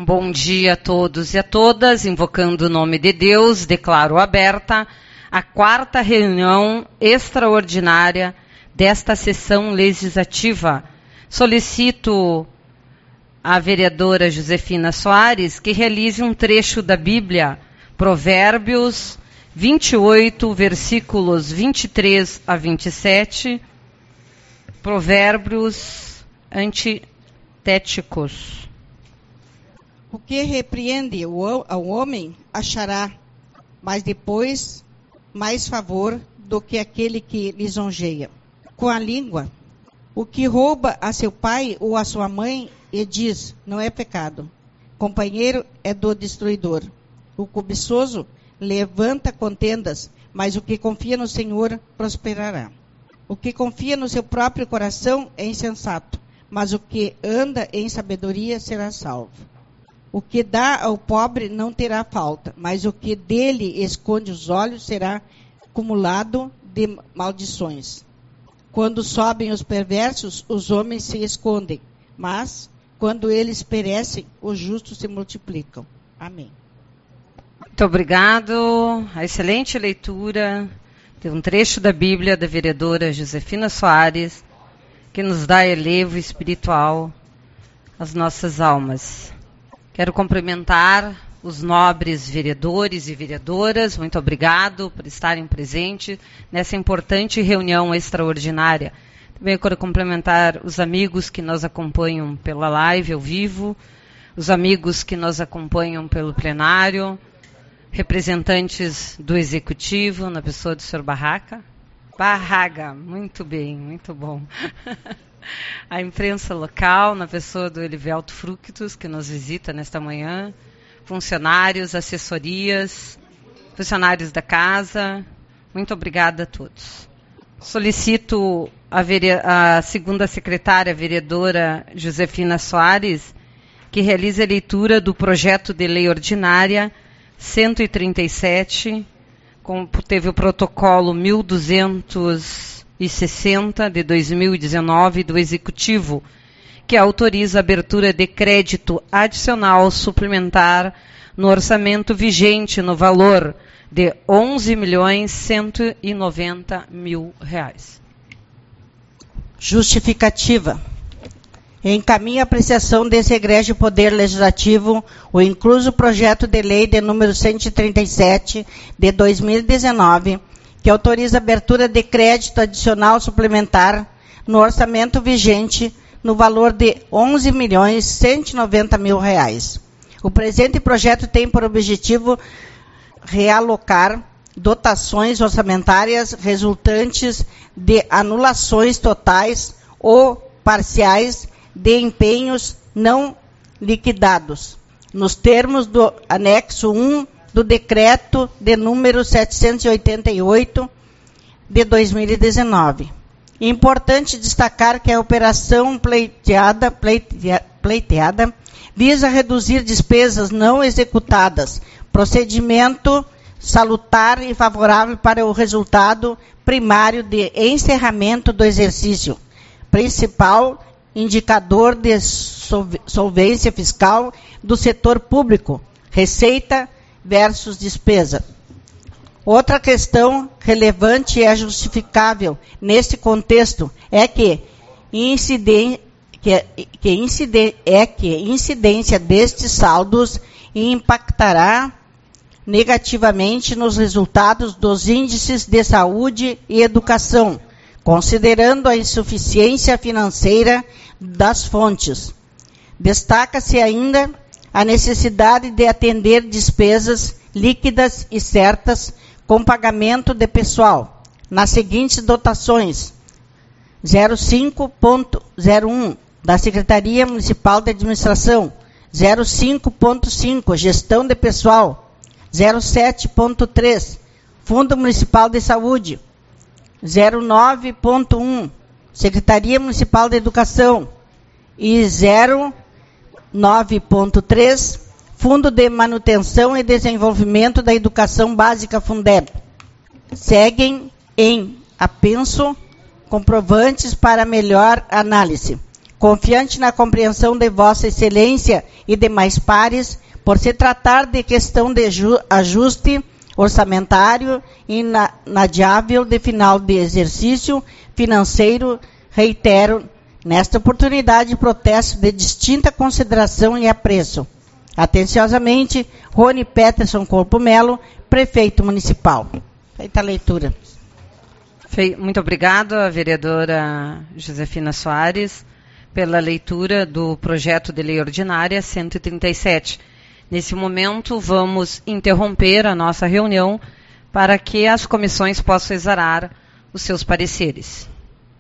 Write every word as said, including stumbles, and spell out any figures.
Um bom dia a todos e a todas. Invocando o nome de Deus, declaro aberta a quarta reunião extraordinária desta sessão legislativa. Solicito à vereadora Josefina Soares que realize um trecho da Bíblia, Provérbios vinte e oito, versículos vinte e três a vinte e sete, provérbios antitéticos. O que repreende ao homem achará, mas depois mais favor do que aquele que lisonjeia. Com a língua, o que rouba a seu pai ou a sua mãe e diz, não é pecado. Companheiro é do destruidor. O cobiçoso levanta contendas, mas o que confia no Senhor prosperará. O que confia no seu próprio coração é insensato, mas o que anda em sabedoria será salvo. O que dá ao pobre não terá falta, mas o que dele esconde os olhos será acumulado de maldições. Quando sobem os perversos, os homens se escondem, mas quando eles perecem, os justos se multiplicam. Amém. Muito obrigado. A excelente leitura de um trecho da Bíblia da vereadora Josefina Soares, que nos dá elevo espiritual às nossas almas. Quero cumprimentar os nobres vereadores e vereadoras. Muito obrigado por estarem presentes nessa importante reunião extraordinária. Também quero cumprimentar os amigos que nos acompanham pela live ao vivo, os amigos que nos acompanham pelo plenário, representantes do Executivo, na pessoa do senhor Barraca. Barraga, muito bem, muito bom. A imprensa local, na pessoa do Elivelto Fructus, que nos visita nesta manhã, funcionários, assessorias, funcionários da casa, muito obrigada a todos. Solicito a, vere... a segunda secretária, a vereadora Josefina Soares, que realize a leitura do projeto de lei ordinária cento e trinta e sete, com, teve o protocolo mil duzentos e sessenta de dois mil e dezenove do Executivo, que autoriza a abertura de crédito adicional suplementar no orçamento vigente no valor de onze milhões cento e noventa mil reais. Justificativa. Encaminha a apreciação desse egrégio Poder Legislativo o incluso projeto de lei de número cento e trinta e sete de dois mil e dezenove, que autoriza a abertura de crédito adicional suplementar no orçamento vigente no valor de onze milhões cento e noventa mil reais. O presente projeto tem por objetivo realocar dotações orçamentárias resultantes de anulações totais ou parciais de empenhos não liquidados, nos termos do anexo um do decreto de número setecentos e oitenta e oito de dois mil e dezenove. É importante destacar que a operação pleiteada, pleiteada, pleiteada visa reduzir despesas não executadas, procedimento salutar e favorável para o resultado primário de encerramento do exercício, principal indicador de solvência fiscal do setor público, receita versus despesa. Outra questão relevante e justificável neste contexto é que, inciden, que, que inciden, é que incidência destes saldos impactará negativamente nos resultados dos índices de saúde e educação, considerando a insuficiência financeira das fontes. Destaca-se ainda a necessidade de atender despesas líquidas e certas com pagamento de pessoal, nas seguintes dotações: zero cinco ponto zero um da Secretaria Municipal de Administração, zero cinco ponto cinco Gestão de Pessoal, zero sete ponto três Fundo Municipal de Saúde, zero nove ponto um Secretaria Municipal de Educação e zero nove ponto três Fundo de Manutenção e Desenvolvimento da Educação Básica Fundeb. Seguem em apenso comprovantes para melhor análise. confiante na compreensão de Vossa Excelência e demais pares, por se tratar de questão de ajuste orçamentário inadiável de final de exercício financeiro, reitero, nesta oportunidade, protesto de distinta consideração e apreço. Atenciosamente, Rony Peterson Corpo Melo, Prefeito Municipal. Feita a leitura. Muito obrigada, vereadora Josefina Soares, pela leitura do projeto de lei ordinária cento e trinta e sete. Nesse momento, vamos interromper a nossa reunião para que as comissões possam exarar os seus pareceres.